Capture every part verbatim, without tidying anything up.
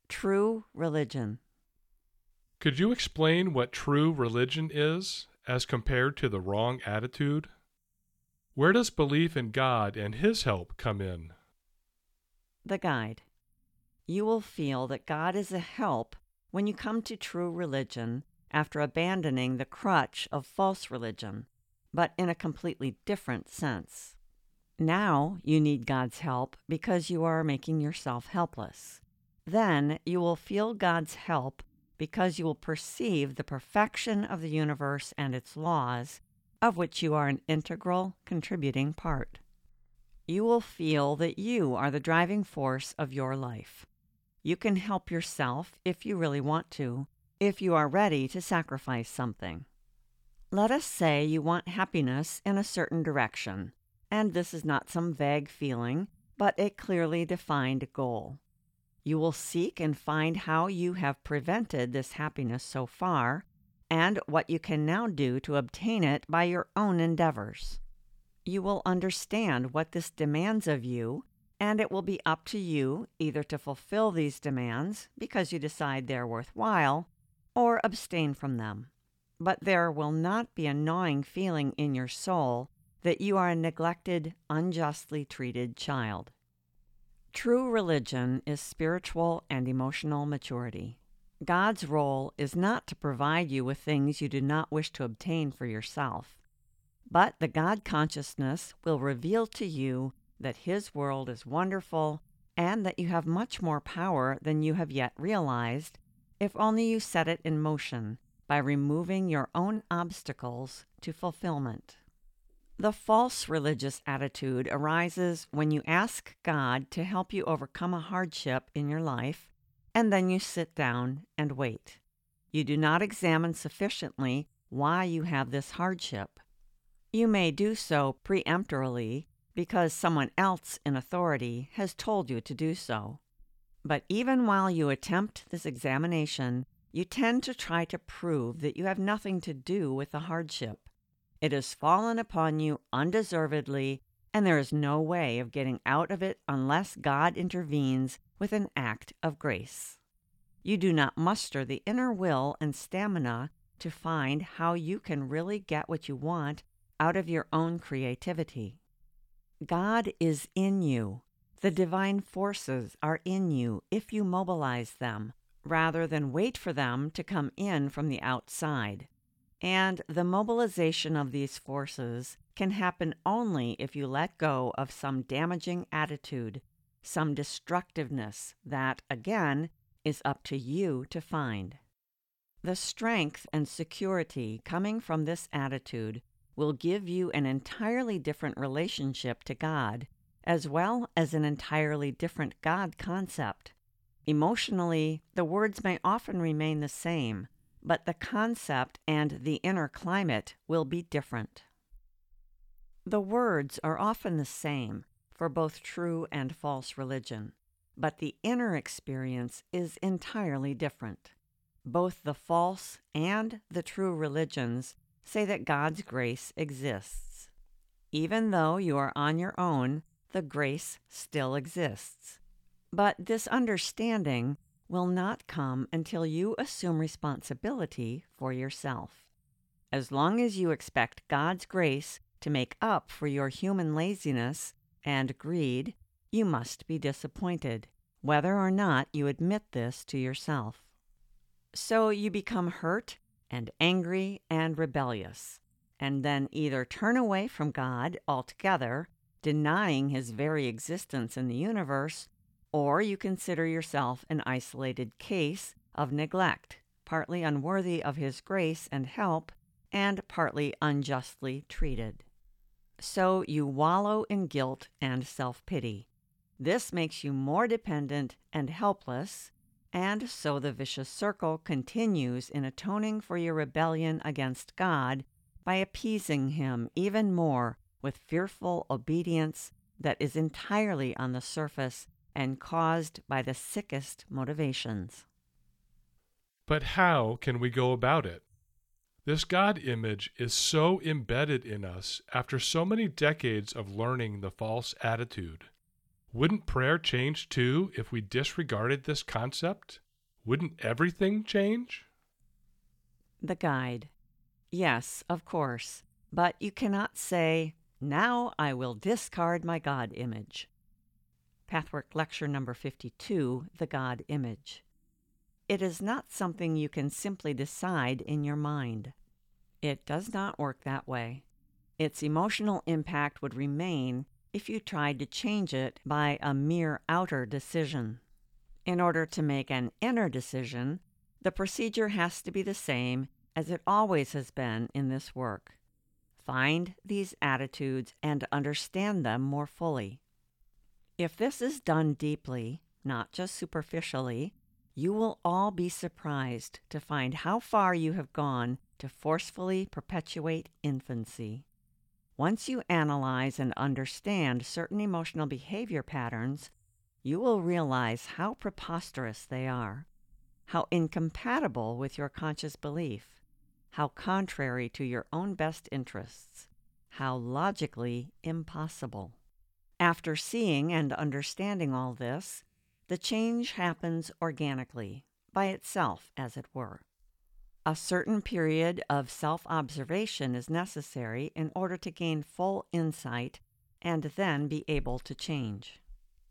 True religion. Could you explain what true religion is as compared to the wrong attitude? Where does belief in God and His help come in? The guide. You will feel that God is a help when you come to true religion after abandoning the crutch of false religion, but in a completely different sense. Now you need God's help because you are making yourself helpless. Then you will feel God's help because you will perceive the perfection of the universe and its laws, of which you are an integral, contributing part. You will feel that you are the driving force of your life. You can help yourself if you really want to, if you are ready to sacrifice something. Let us say you want happiness in a certain direction, and this is not some vague feeling, but a clearly defined goal. You will seek and find how you have prevented this happiness so far, and what you can now do to obtain it by your own endeavors. You will understand what this demands of you, and it will be up to you either to fulfill these demands because you decide they're worthwhile, or abstain from them. But there will not be a gnawing feeling in your soul that you are a neglected, unjustly treated child. True religion is spiritual and emotional maturity. God's role is not to provide you with things you do not wish to obtain for yourself, but the God consciousness will reveal to you that His world is wonderful and that you have much more power than you have yet realized, if only you set it in motion by removing your own obstacles to fulfillment. The false religious attitude arises when you ask God to help you overcome a hardship in your life, and then you sit down and wait. You do not examine sufficiently why you have this hardship. You may do so peremptorily because someone else in authority has told you to do so. But even while you attempt this examination, you tend to try to prove that you have nothing to do with the hardship. It has fallen upon you undeservedly, and there is no way of getting out of it unless God intervenes with an act of grace. You do not muster the inner will and stamina to find how you can really get what you want out of your own creativity. God is in you. The divine forces are in you if you mobilize them, rather than wait for them to come in from the outside. And the mobilization of these forces can happen only if you let go of some damaging attitude, some destructiveness that, again, is up to you to find. The strength and security coming from this attitude will give you an entirely different relationship to God, as well as an entirely different God concept. Emotionally, the words may often remain the same, but the concept and the inner climate will be different. The words are often the same for both true and false religion, but the inner experience is entirely different. Both the false and the true religions say that God's grace exists. Even though you are on your own, the grace still exists. But this understanding will not come until you assume responsibility for yourself. As long as you expect God's grace to make up for your human laziness and greed, you must be disappointed, whether or not you admit this to yourself. So you become hurt and angry and rebellious, and then either turn away from God altogether, denying His very existence in the universe, or you consider yourself an isolated case of neglect, partly unworthy of His grace and help, and partly unjustly treated. So you wallow in guilt and self-pity. This makes you more dependent and helpless, and so the vicious circle continues in atoning for your rebellion against God by appeasing Him even more with fearful obedience that is entirely on the surface and caused by the sickest motivations. But how can we go about it? This God image is so embedded in us after so many decades of learning the false attitude. Wouldn't prayer change too if we disregarded this concept? Wouldn't everything change? The Guide. Yes, of course, but you cannot say, "Now I will discard my God image." Pathwork Lecture number fifty-two, The God Image. It is not something you can simply decide in your mind. It does not work that way. Its emotional impact would remain if you tried to change it by a mere outer decision. In order to make an inner decision, the procedure has to be the same as it always has been in this work. Find these attitudes and understand them more fully. If this is done deeply, not just superficially, you will all be surprised to find how far you have gone to forcefully perpetuate infancy. Once you analyze and understand certain emotional behavior patterns, you will realize how preposterous they are, how incompatible with your conscious belief, how contrary to your own best interests, how logically impossible. After seeing and understanding all this, the change happens organically, by itself, as it were. A certain period of self-observation is necessary in order to gain full insight and then be able to change.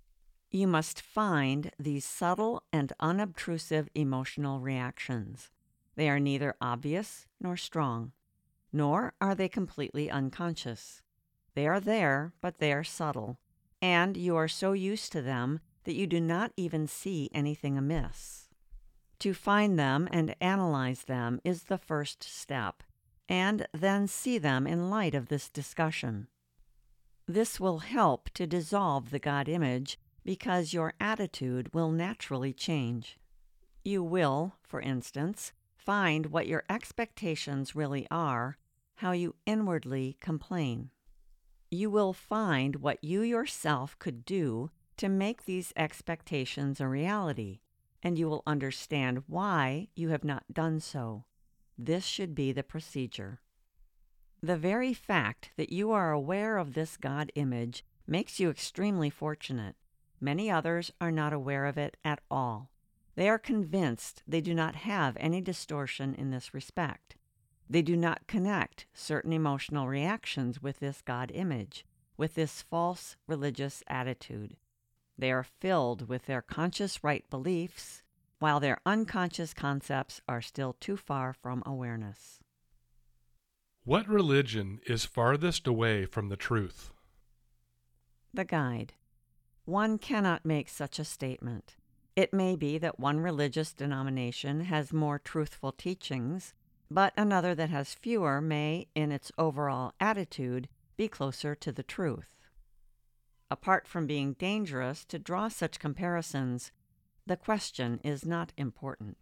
You must find these subtle and unobtrusive emotional reactions. They are neither obvious nor strong, nor are they completely unconscious. They are there, but they are subtle, and you are so used to them that you do not even see anything amiss. To find them and analyze them is the first step, and then see them in light of this discussion. This will help to dissolve the God image because your attitude will naturally change. You will, for instance, find what your expectations really are, how you inwardly complain. You will find what you yourself could do to make these expectations a reality, and you will understand why you have not done so. This should be the procedure. The very fact that you are aware of this God image makes you extremely fortunate. Many others are not aware of it at all. They are convinced they do not have any distortion in this respect. They do not connect certain emotional reactions with this God image, with this false religious attitude. They are filled with their conscious right beliefs, while their unconscious concepts are still too far from awareness. What religion is farthest away from the truth? The Guide. One cannot make such a statement. It may be that one religious denomination has more truthful teachings, but another that has fewer may, in its overall attitude, be closer to the truth. Apart from being dangerous to draw such comparisons, the question is not important.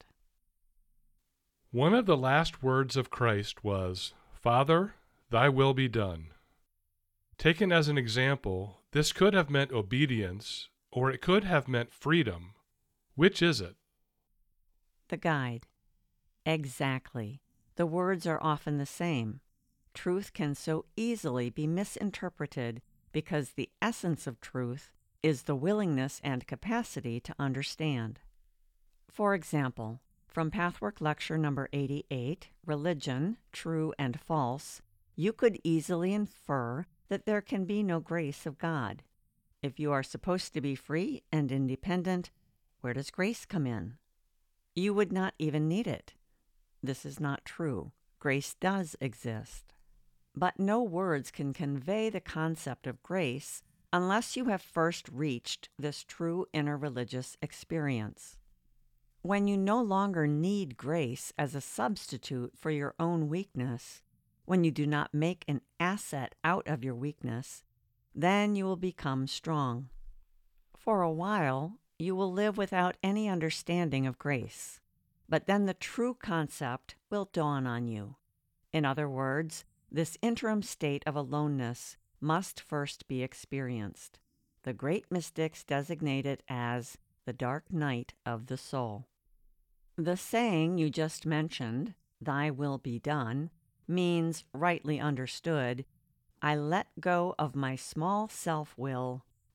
One of the last words of Christ was, "Father, thy will be done." Taken as an example, this could have meant obedience, or it could have meant freedom. Which is it? The Guide. Exactly. The words are often the same. Truth can so easily be misinterpreted because the essence of truth is the willingness and capacity to understand. For example, from Pathwork Lecture number eighty-eight, Religion, True and False, you could easily infer that there can be no grace of God. If you are supposed to be free and independent, where does grace come in? You would not even need it. This is not true. Grace does exist. But no words can convey the concept of grace unless you have first reached this true inner religious experience. When you no longer need grace as a substitute for your own weakness, when you do not make an asset out of your weakness, then you will become strong. For a while, you will live without any understanding of grace, but then the true concept will dawn on you. In other words, this interim state of aloneness must first be experienced. The great mystics designate it as the dark night of the soul. The saying you just mentioned, "Thy will be done," means, rightly understood, I let go of my small self-will,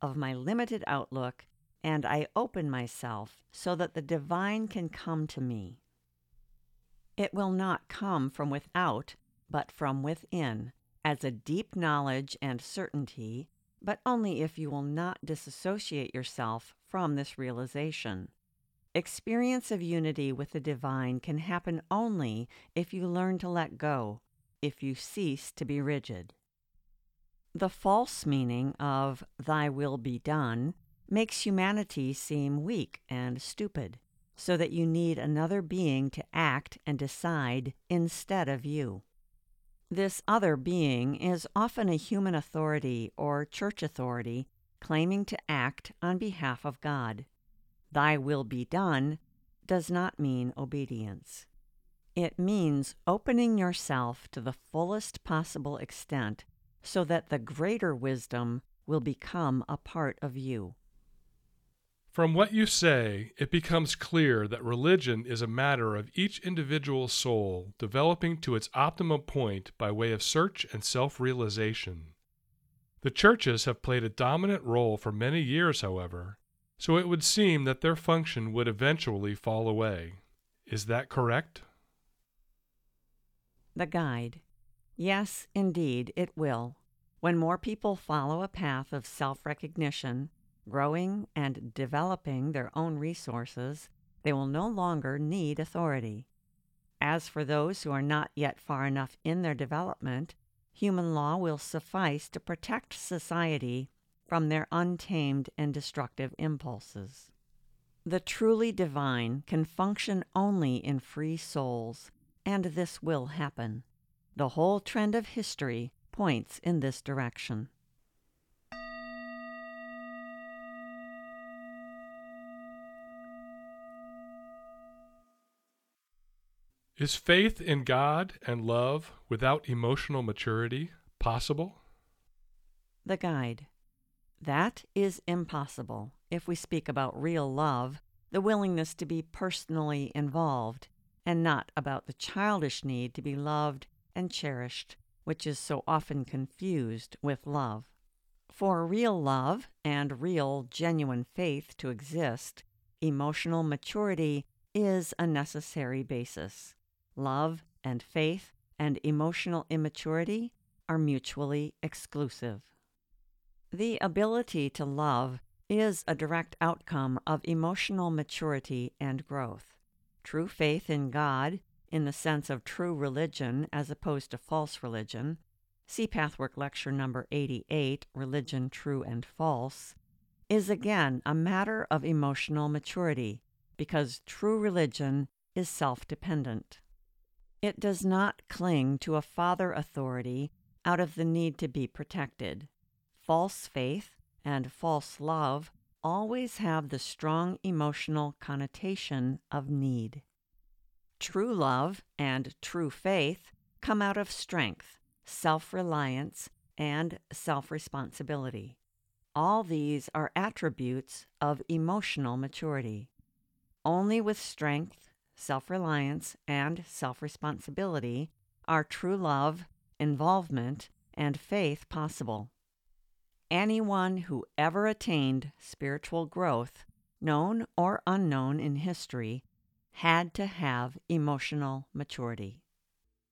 of my limited outlook, and I open myself so that the divine can come to me. It will not come from without, but from within, as a deep knowledge and certainty, but only if you will not disassociate yourself from this realization. Experience of unity with the divine can happen only if you learn to let go, if you cease to be rigid. The false meaning of "thy will be done" makes humanity seem weak and stupid, so that you need another being to act and decide instead of you. This other being is often a human authority or church authority claiming to act on behalf of God. "Thy will be done" does not mean obedience. It means opening yourself to the fullest possible extent so that the greater wisdom will become a part of you. From what you say, it becomes clear that religion is a matter of each individual soul developing to its optimum point by way of search and self-realization. The churches have played a dominant role for many years, however, so it would seem that their function would eventually fall away. Is that correct? The Guide. Yes, indeed, it will. When more people follow a path of self-recognition, growing and developing their own resources, they will no longer need authority. As for those who are not yet far enough in their development, human law will suffice to protect society from their untamed and destructive impulses. The truly divine can function only in free souls, and this will happen. The whole trend of history points in this direction. Is faith in God and love without emotional maturity possible? The Guide. That is impossible if we speak about real love, the willingness to be personally involved, and not about the childish need to be loved and cherished, which is so often confused with love. For real love and real, genuine faith to exist, emotional maturity is a necessary basis. Love and faith and emotional immaturity are mutually exclusive. The ability to love is a direct outcome of emotional maturity and growth. True faith in God, in the sense of true religion as opposed to false religion, see Pathwork Lecture number eighty-eight, Religion True and False, is again a matter of emotional maturity, because true religion is self-dependent. It does not cling to a father authority out of the need to be protected. False faith and false love always have the strong emotional connotation of need. True love and true faith come out of strength, self-reliance, and self-responsibility. All these are attributes of emotional maturity. Only with strength, self-reliance, and self-responsibility are true love, involvement, and faith possible. Anyone who ever attained spiritual growth, known or unknown in history, had to have emotional maturity.